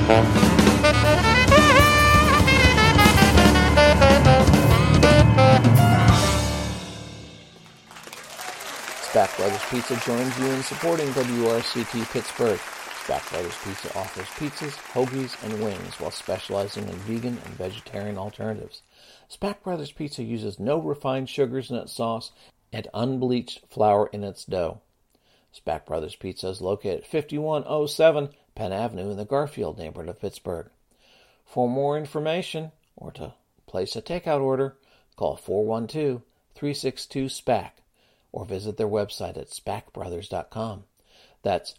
Spack Brothers Pizza joins you in supporting WRCT Pittsburgh. Spack Brothers Pizza offers pizzas, hoagies, and wings while specializing in vegan and vegetarian alternatives. Spack Brothers Pizza uses no refined sugars in its sauce and unbleached flour in its dough. Spack Brothers Pizza is located at 5107 Penn Avenue in the Garfield neighborhood of Pittsburgh. For more information or to place a takeout order, call 412-362-SPAC or visit their website at spackbrothers.com. That's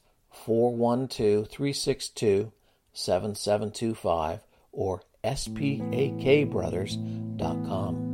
412-362-7725 or spakbrothers.com.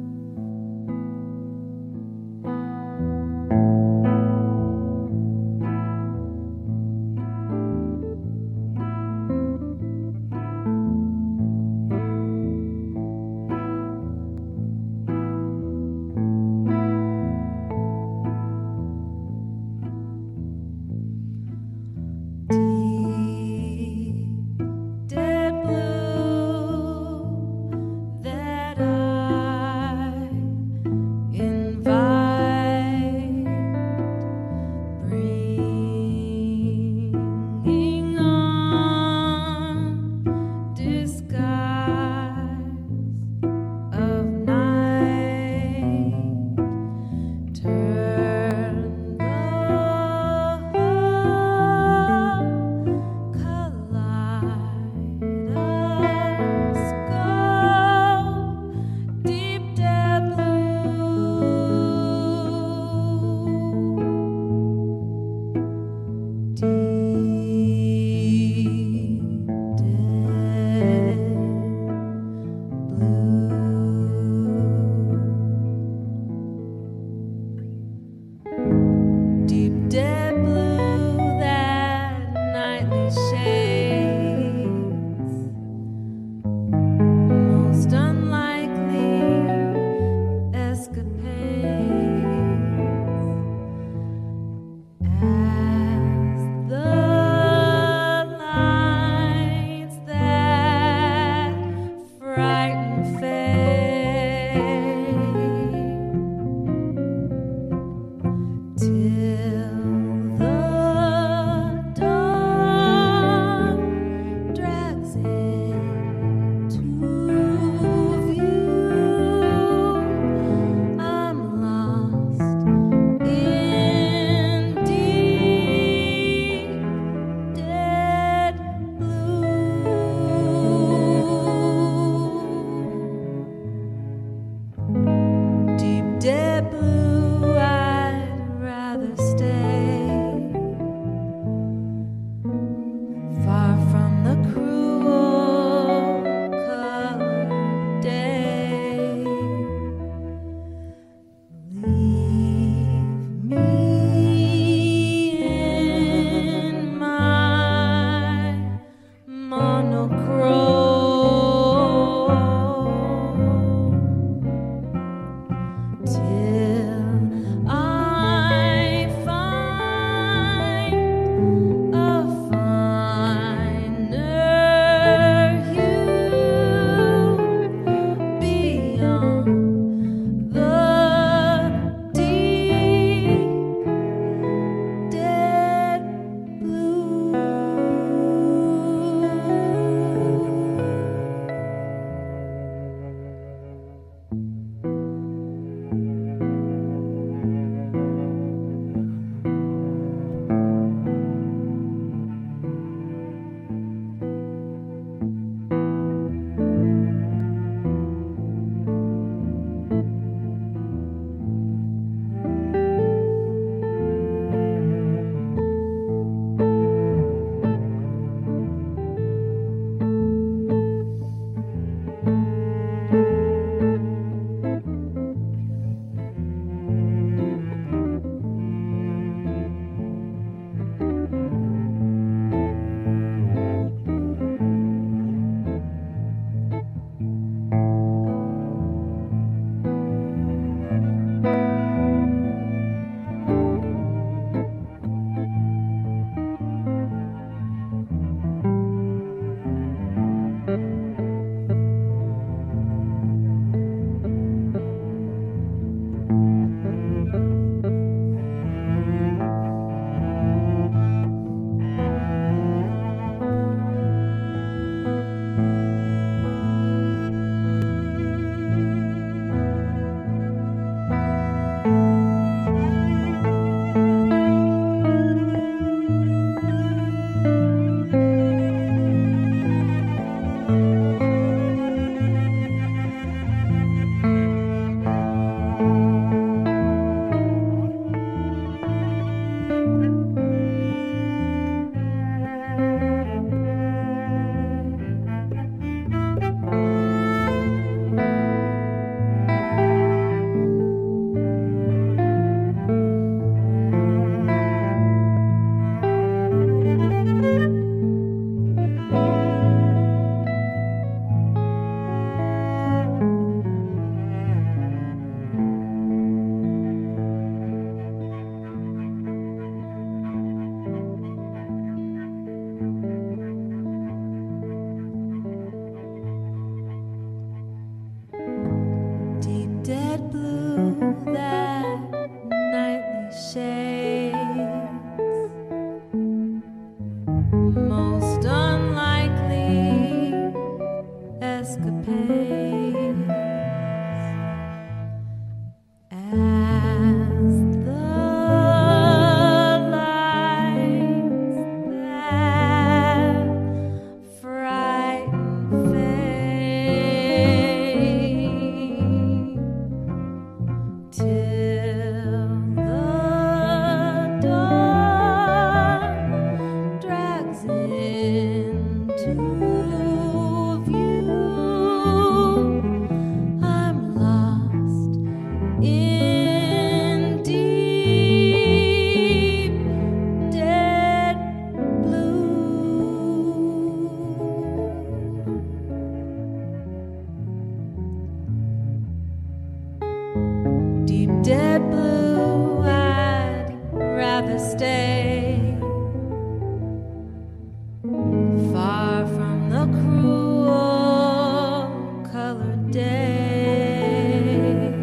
a cruel colored day.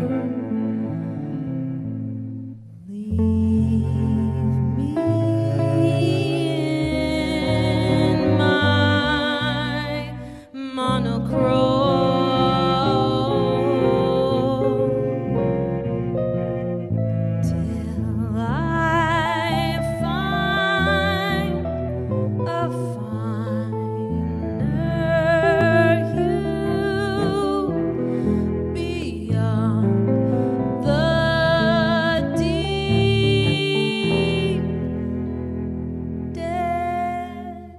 Leave me in my monochrome till I find a finer hue beyond the deep dead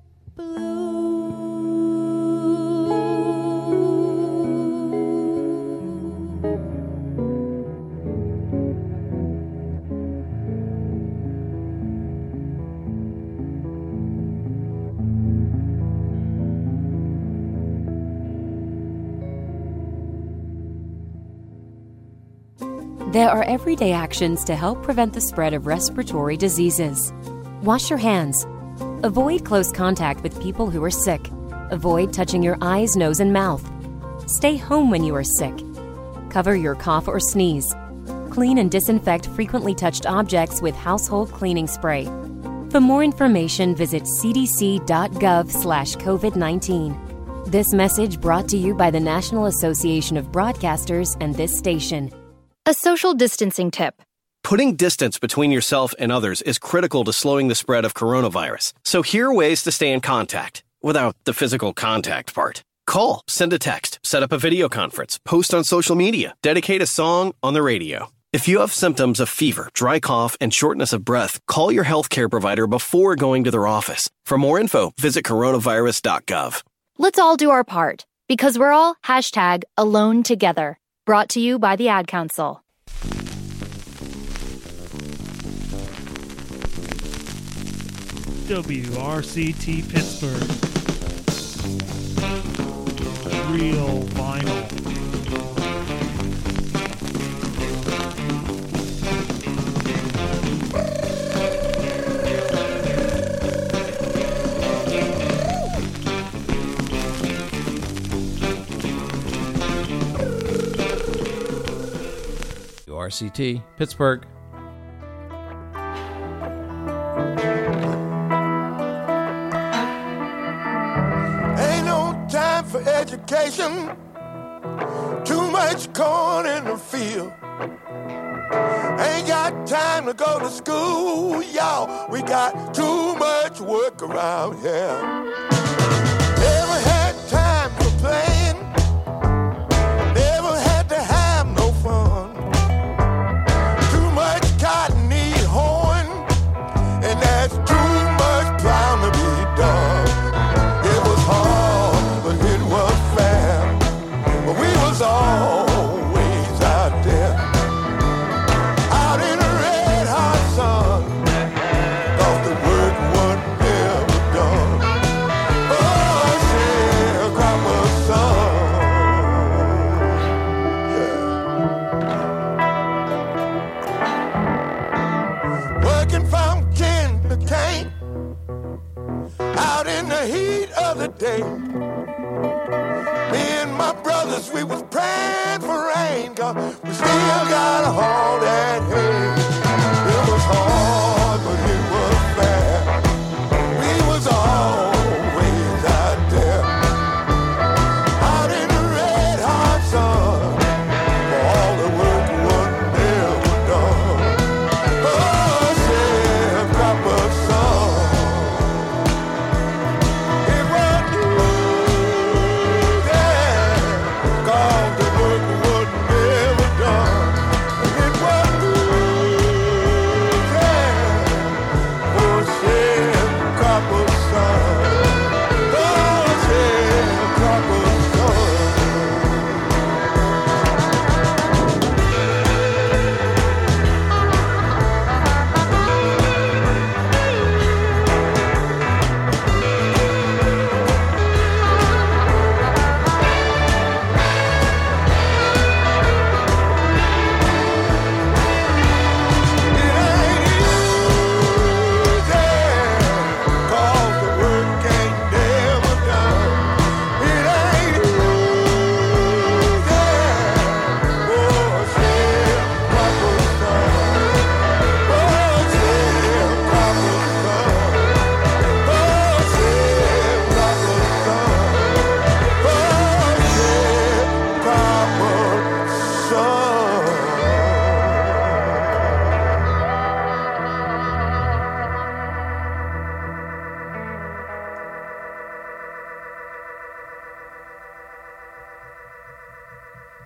There are everyday actions to help prevent the spread of respiratory diseases. Wash your hands. Avoid close contact with people who are sick. Avoid touching your eyes, nose, and mouth. Stay home when you are sick. Cover your cough or sneeze. Clean and disinfect frequently touched objects with household cleaning spray. For more information, visit cdc.gov/COVID-19. This message brought to you by the National Association of Broadcasters and this station. A social distancing tip. Putting distance between yourself and others is critical to slowing the spread of coronavirus. So here are ways to stay in contact without the physical contact part. Call, send a text, set up a video conference, post on social media, dedicate a song on the radio. If you have symptoms of fever, dry cough, and shortness of breath, call your healthcare provider before going to their office. For more info, visit coronavirus.gov. Let's all do our part, because we're all #AloneTogether. Brought to you by the Ad Council. WRCT Pittsburgh. Real vinyl. WRCT, Pittsburgh. Ain't no time for education. Too much corn in the field. Ain't got time to go to school, y'all. We got too much work around here. Never had time for playing. Never had to have no fun. Too much cotton need hoeing, and that's too much plowing to be done. It was hard, but it was fair. But we was always out there, out in the red hot sun, 'cause the work was never done. Oh, sharecropper son, yeah. Working from kin to cane, out in the heat of the day. Me and my brothers, we was praying for rain, 'cause we still got a haul that hay. It was hard, but it was fair. We was always out there, out in the red hot sun, for all the work was never done. Oh, sharecropper son, it was easy, 'cause the work was never done. And it was easy,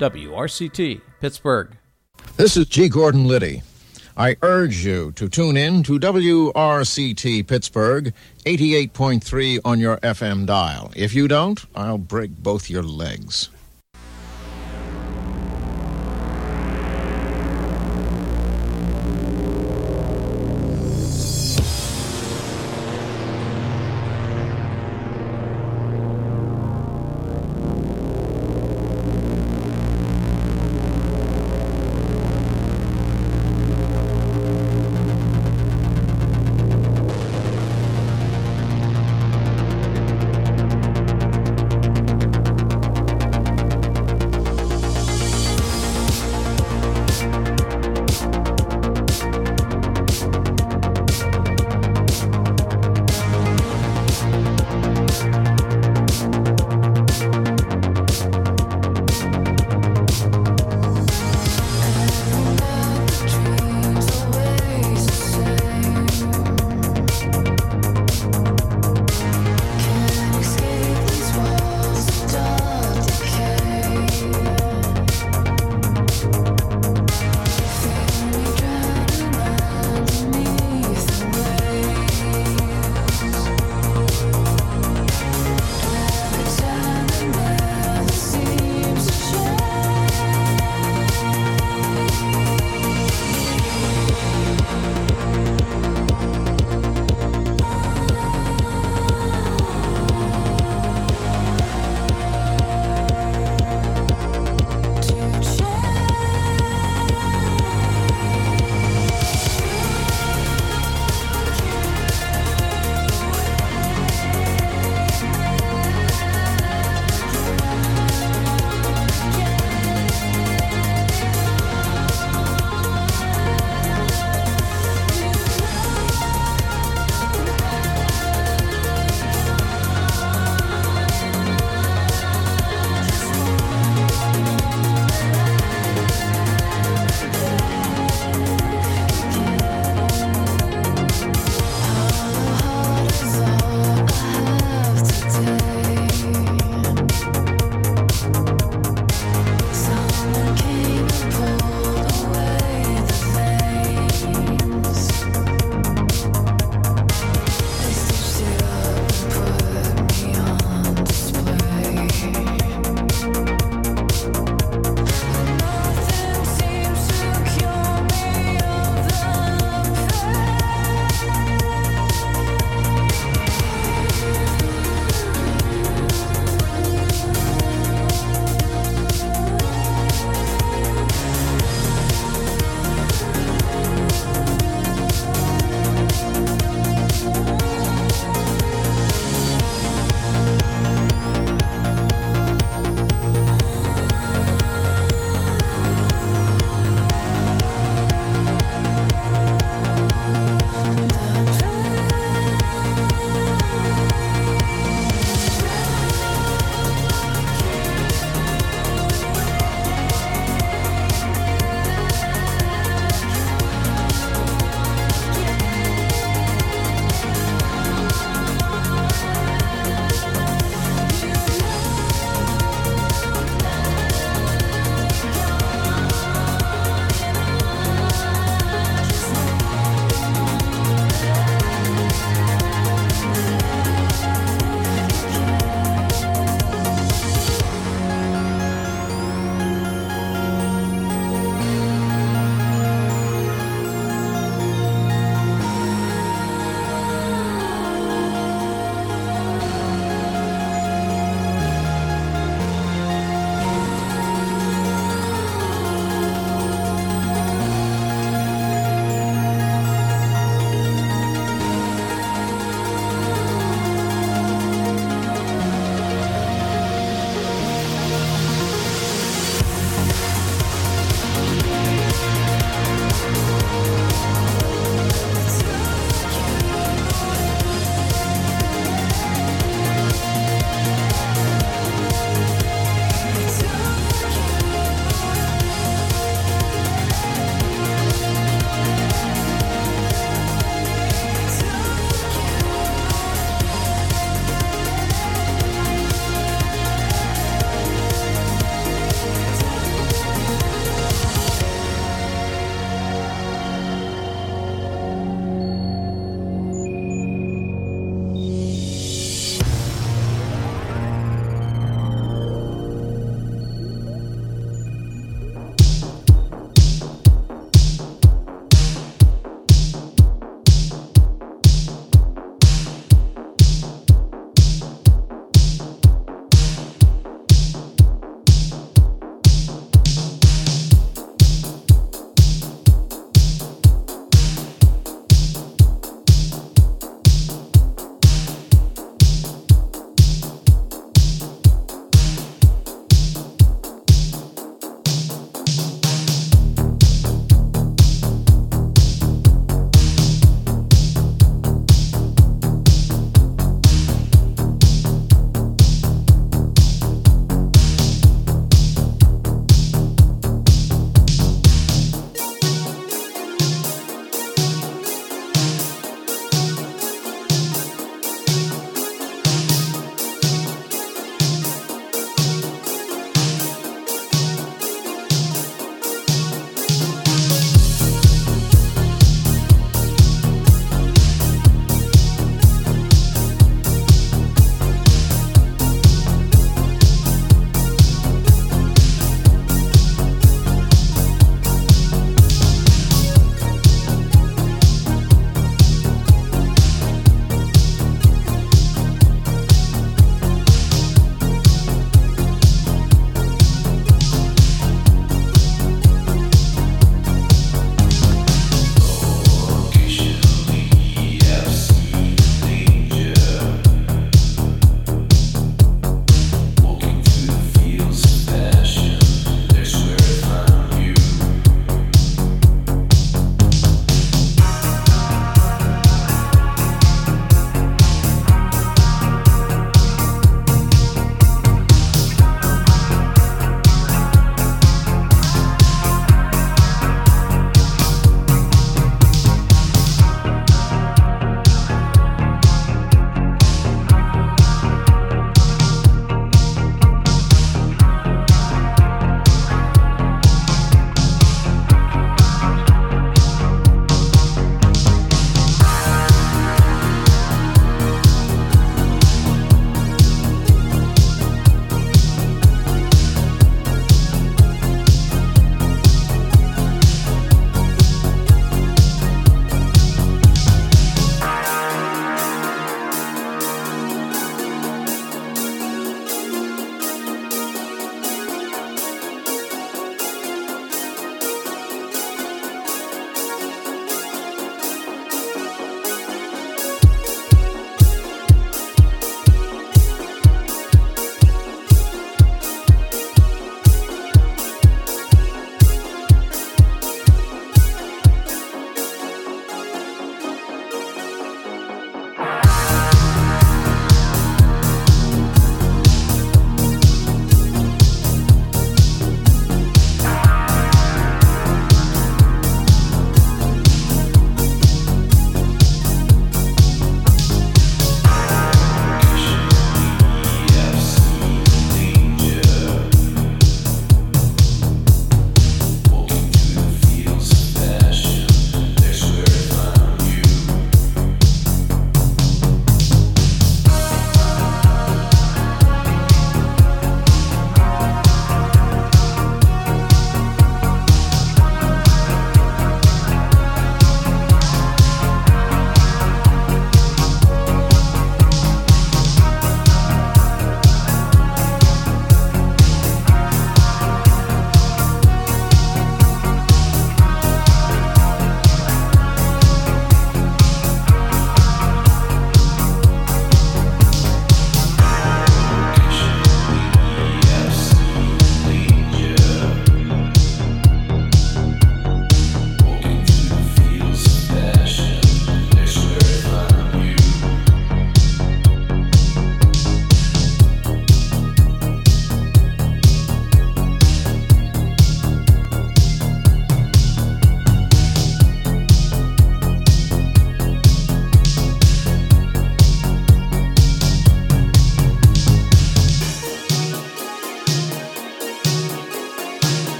WRCT, Pittsburgh. This is G. Gordon Liddy. I urge you to tune in to WRCT Pittsburgh, 88.3 on your FM dial. If you don't, I'll break both your legs.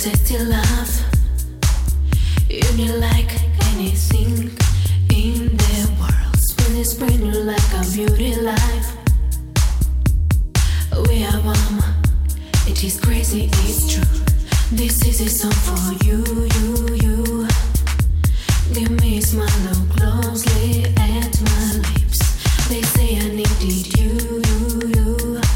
tasty love. You need like anything in the world. Spring is spring, you like a beauty life. We are warm, it is crazy, it's true. This is a song for you, you, you. Give me a smile, look closely at my lips. They say I needed you, you, you.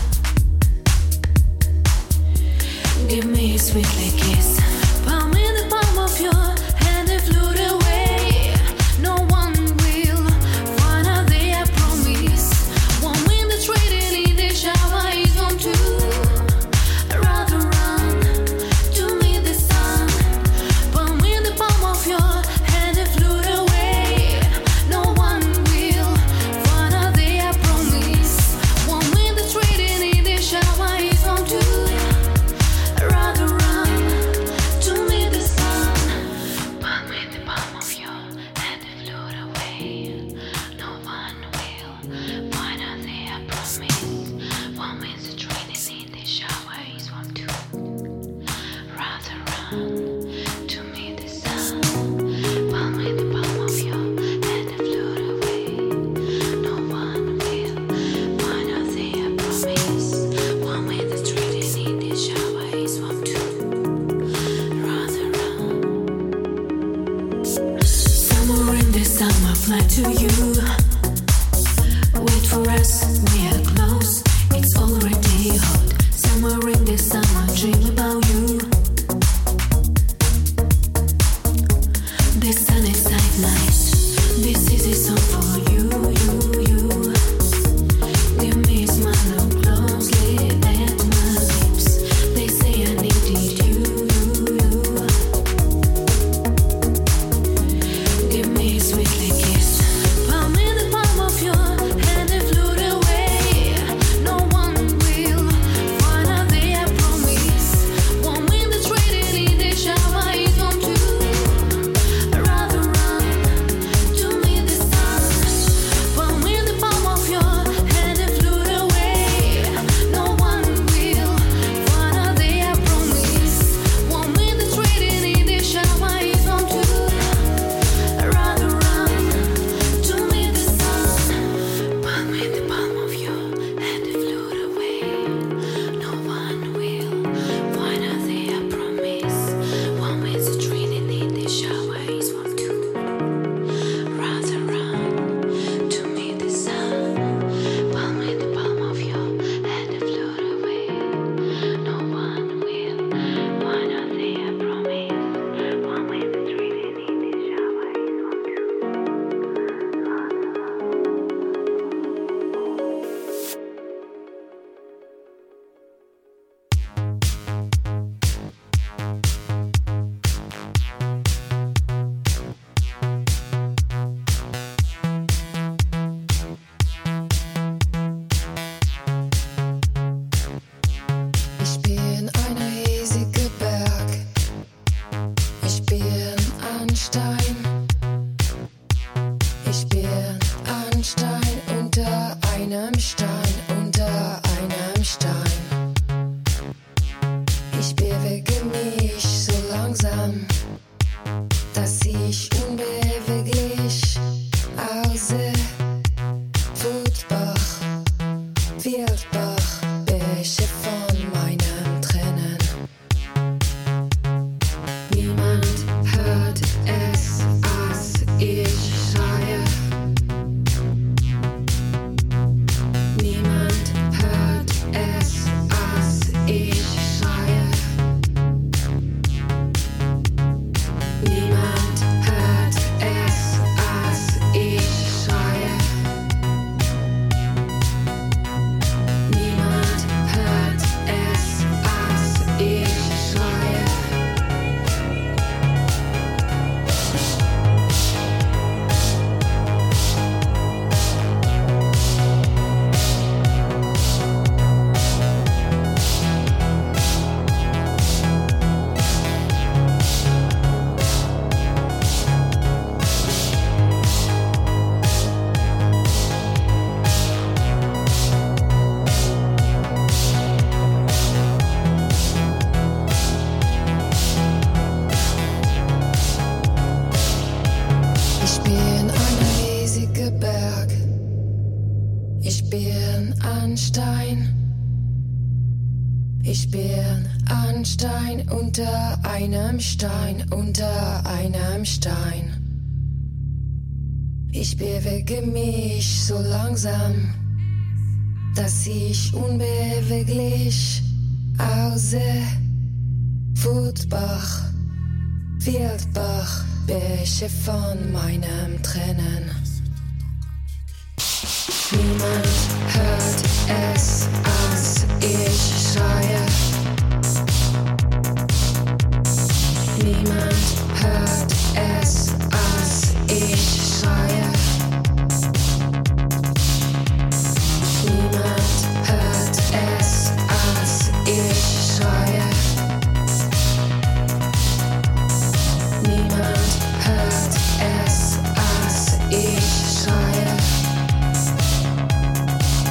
Give me a sweet like kiss. Palm in the palm of your hand and float away. No one will find out there, I promise. One wind that's trading in the shower is one too. Rather run to meet the sun. Palm in the palm of your hand and float away. No one will find out there, I promise. One wind that's trading in the shower is one too. Rather run to meet the sun. Palm in the palm of your hand and float away. No one will find out there, I promise. One wind that's trading in the shower is one too. Rather run to meet the sun. Palm in the palm of your hand and float away. No one will find out there, I promise. One wind that's trading in the shower is one too. Rather run. Somewhere in the summer, fly to you. Wait for us, we are close. It's already hot. Somewhere in the summer, dream about you. The sun is at night. This is a song for you, you, you. Give me a smile, look closely at my lips. They say I needed you, you, you. Give me a sweet like kiss. Palm in the palm of your hand and float away. No one will find out there, I promise. One wind that's trading in the shower is one too. Rather run to meet the sun. Palm in the palm of your hand and float away. No one will find out there, I promise. One wind that's trading in the shower is one too. Rather run to meet the sun. Palm in the palm of your hand and float away. No one will find out there, I promise. One wind that's trading in the shower is one too. Rather run to meet the sun. Palm in the palm of your hand and float away. No one will find out there, I promise. One wind that's trading in the shower is one too. Ich bin ein riesiger Berg. Ich bin ein Stein. Ich bin ein Stein unter einem Stein, unter einem Stein. Ich bewege mich so langsam, dass ich unbeweglich aussehe. Wutbach, Wildbach, Bäche von meinen Tränen. Niemand hört es, als ich schreie. Niemand bin ein Stein. Ich bin ein Stein unter einem Stein, unter einem Stein. Ich bewege mich so langsam, dass ich unbeweglich aussehe. Wutbach, Wildbach, Bäche von meinem Tränen. Niemand hört es, als ich schreie. Niemand hört es, als ich schreie. Niemand hört es, als ich schreie. Niemand hört es, als ich schreie.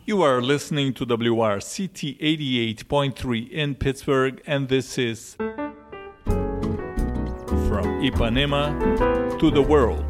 You are listening to WRCT 88.3 in Pittsburgh, and this is From Ipanema to the World.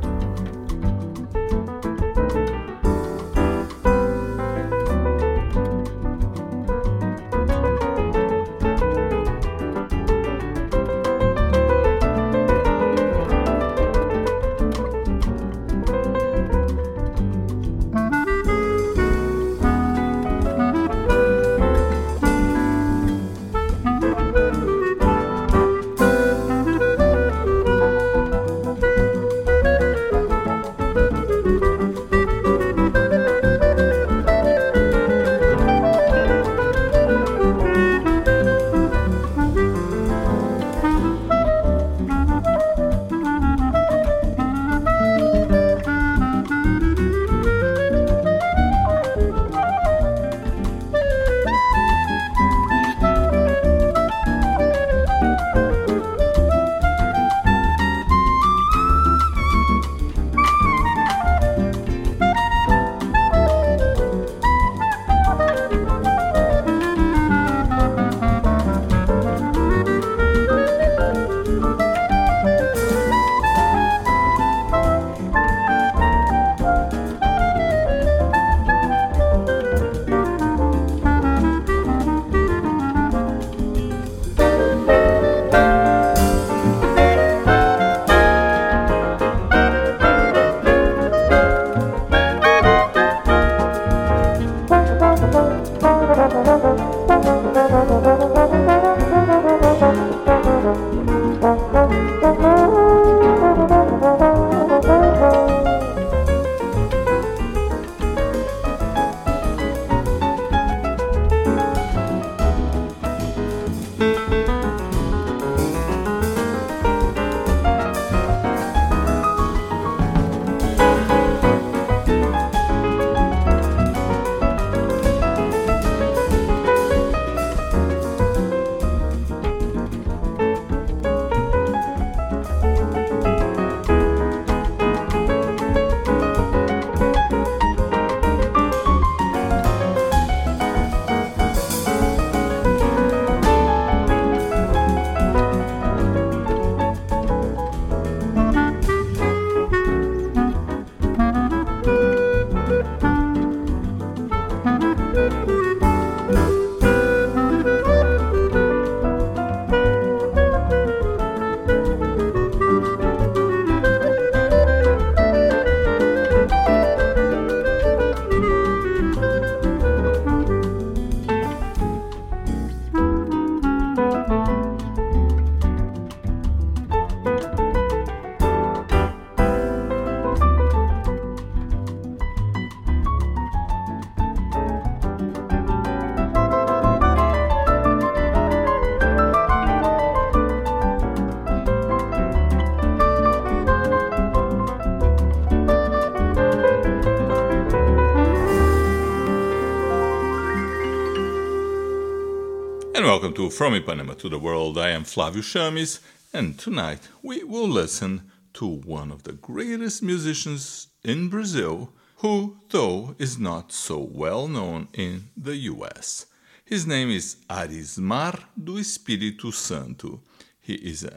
And welcome to From Ipanema to the World. I am Flávio Chames, and tonight we will listen to one of the greatest musicians in Brazil, who, though, is not so well known in the US. His name is Arismar do Espírito Santo. He is a